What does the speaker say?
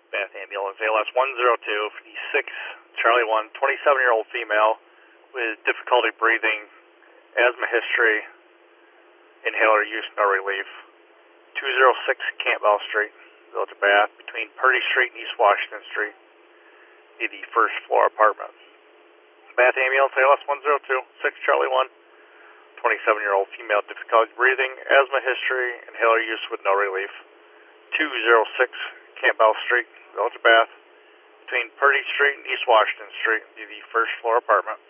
Bath Ambulance, ALS 102, 56, Charlie 1, 27-year-old female with difficulty breathing, asthma history, inhaler use, no relief. 206 Campbell Street, Village of Bath, between Purdy Street and East Washington Street, in the first floor apartment. Bath Ambulance, ALS 102, 6 Charlie 1, 27-year-old female, difficulty breathing, asthma history, inhaler use with no relief. 206 Campbell Street, Village of Bath, between Purdy Street and East Washington Street, the first floor apartment.